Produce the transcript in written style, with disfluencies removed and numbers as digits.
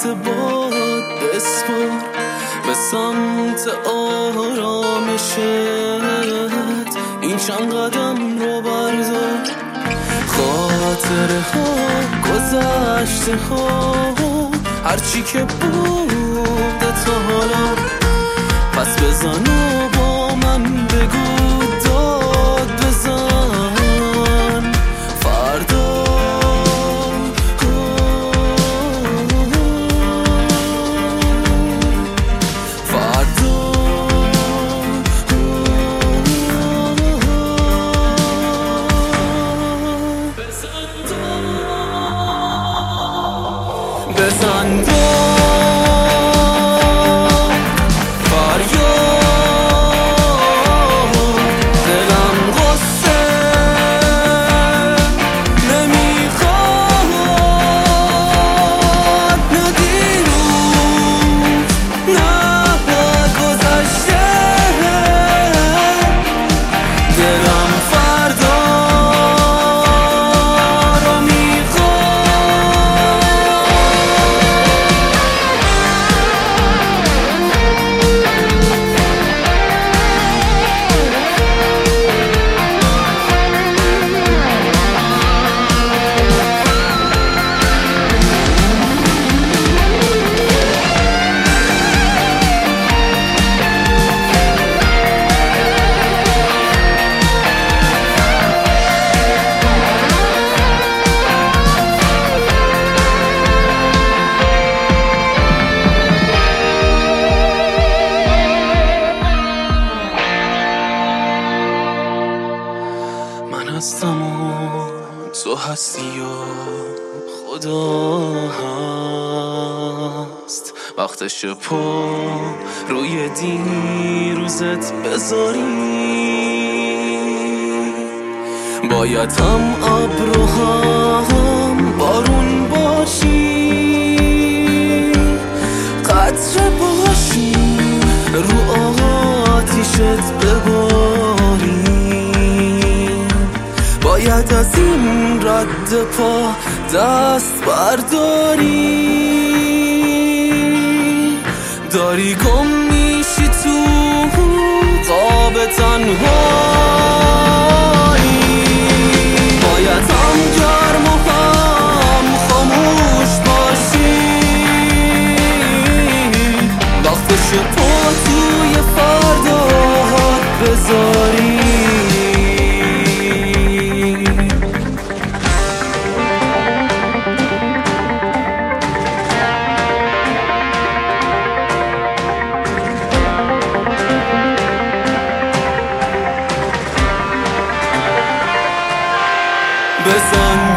دست باد بسپار به سمت آرامشت، این چند قدم رو بردار. خاطره ها، گذشته ها، هرچی که بوده تا حالا، پس بزن و با من بگو داد بزن فردا. بزن داد فریاد، دلم غصه نمیخواد، نه دیروز نه گذشته، دلم فردا رو هستم و تو هستی و خدا هست. وقتش پا روی دیروزت بذاری، باید هم ابر و هم بارون باشی، قطره باشی رو آتیشت بباری. باید از این رد پا دست برداری، داری گم میشی تو قاب تنهایی. باید هم گرم و هم خاموش باشی، وقتش پا توی فرداهات بذاری. بزن